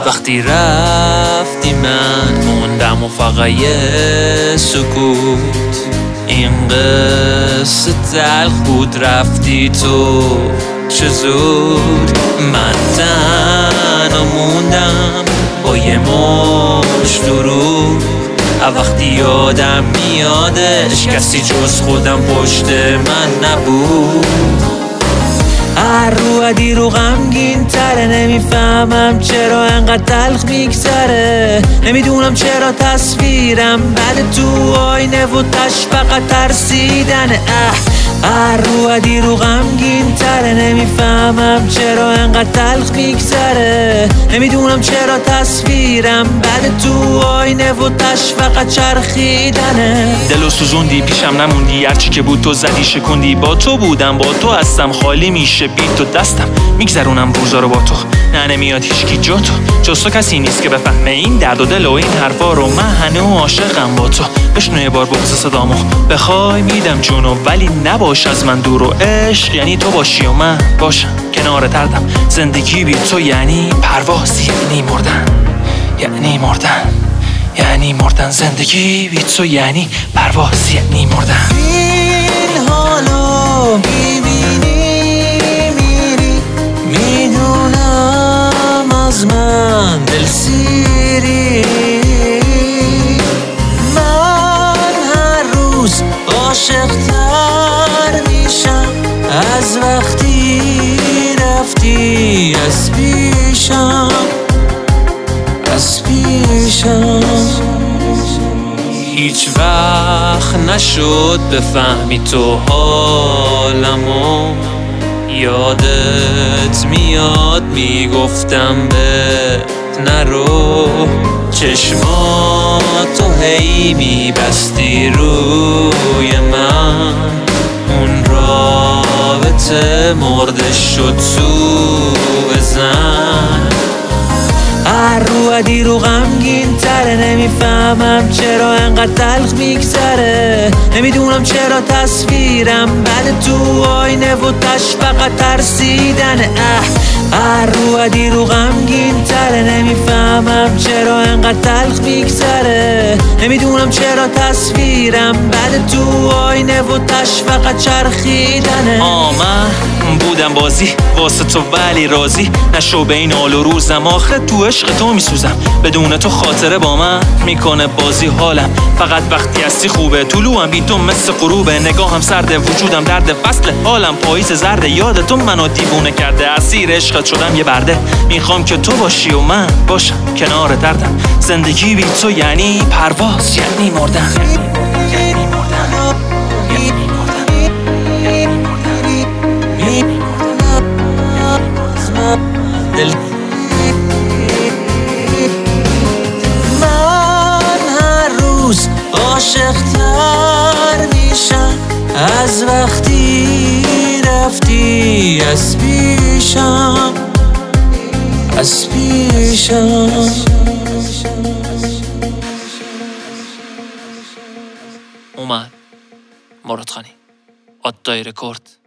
وقتی رفتی من موندم و فقط یه سکوت. این قصه تلخ بود رفتی تو چه زود. من تنها موندم با یه مشت دروغ. وقتی یادم میادش کسی جز خودم پشت من نبود. هر رو دیرو غمگین تره، نمیفهمم چرا انقدر تلخ میگذره. نمیدونم چرا تصویرم بعد تو آینه و تش فقط ترسیدنه. هر رو دیرو غمگین تره، نمیفهمم چرا انقدر تلخ میگذره. نمیدونم چرا تصویرم بعد تو آینه و تش فقط چرخیدنه. دلو سوزوندی پیشم نموندی، هرچی که بود تو زدی شکوندی. با تو بودم با تو هستم، خالی میشه بی تو دستم. میگذرونم روزا رو با تو، نه نمیاد هیچکی جا تو. جز تو کسی نیست که بفهمه این درد و دل و این حرفا رو. من هنوز عاشقم با تو، بشنو یه بار بغض صدامو. بخوای میدم جونو ولی نباش از من دور. و عشق یعنی تو باشی و من باشم کنار دردم. زندگی بی تو یعنی پرواز، یعنی مردن، یعنی مردن، یعنی مردن. زندگی بی تو یعنی پرواز، یعنی مردن. این حالو میبینی میری، میدونم از من دل سیری. من هر روز عاشق‌تر میشم از وقتی رفتی از پیشم، از پیشم. هیچ وقت نشد بفهمی تو حالمو. یادت میاد میگفتم بهت نرو. چشماتو هی میبستی روی من، اون رابطه مرده شد تو زن. هر رو دیرو غمگین تره، نمیفهمم چرا انقدر تلخ میگذره. نمیدونم چرا تصویرم بعد تو آینه و تش فقط ترسیدنه. هر رو دیرو غمگین تره، نمیفهمم چرا انقدر تلخ میگذره. نمیدونم چرا تصویرم بعد تو آینه و تش فقط چرخیدنه. من بودم بازی واسه تو ولی راضی نشو به این حال و روزم. آخه تو عشق تو میسوزم، بدون تو خاطره با من میکنه بازی حالم. فقط وقتی هستی خوبه، طلوعم بی تو مثل غروبه. نگاهم سرده، وجودم درد، فصل حالم پاییز زرده. یاد تو منو دیوونه کرده، اسیر عشقت شدم یه برده. میخوام که تو باشی و من باشم کنار دردم. زندگی بی تو یعنی پرواز، یعنی مردن، یعنی مردن، یعنی مردن، یعنی دل. من هر روز عاشق‌تر میشم از وقتی رفتی از پیشم، از پیشم. اومد مراد خانی، آدای رکورد.